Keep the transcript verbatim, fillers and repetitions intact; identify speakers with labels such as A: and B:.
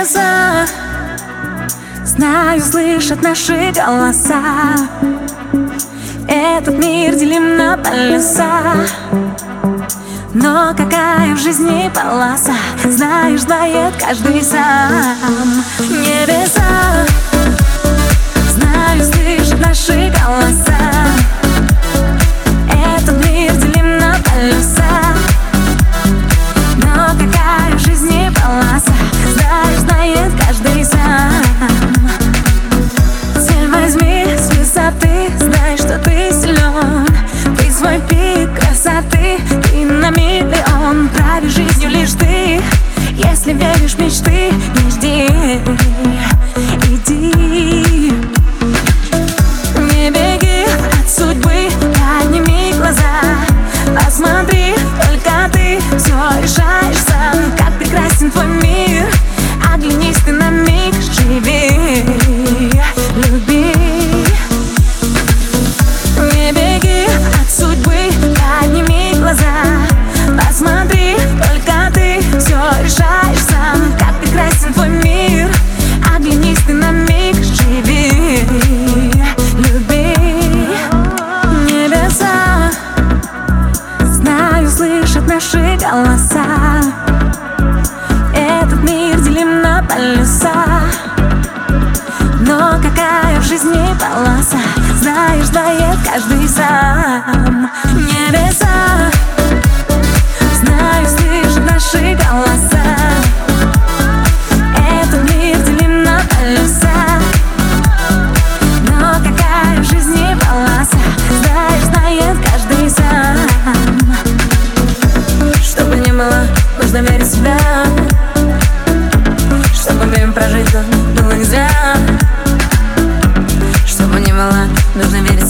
A: Небеса, знаю, слышат наши голоса. Этот мир делим на полюса, но какая в жизни полоса, знаешь, знает каждый сам. Небеса, знаю, слышат наши голоса. Этот мир делим на полюса, но какая в жизни полоса, знаешь, знает каждый сам. Цель возьми с высоты, знай, что ты силен. Ты свой пик красоты, ты на миллион. Правишь жизнью лишь ты, если веришь в мечты, не жди, иди. Не беги от судьбы, подними глаза, посмотри, только ты все решаешь сам. Как прекрасен твой мир, оглянись ты на миг, живи, люби. Не беги от судьбы, подними глаза, посмотри, только ты все решаешь сам. Как прекрасен твой мир, оглянись ты на миг, живи, люби. Небеса, знаю, слышат наши голоса. Этот мир делим на полюса, но какая в жизни полоса, знаешь, знает каждый сам. Небеса, знаю, слышат наши голоса. Этот мир делим на полюса, но какая в жизни полоса, знаешь, знает каждый сам. Чтобы не было, нужно верить в себя. Чтобы время прожить было не зря. Чтобы не было, нужно верить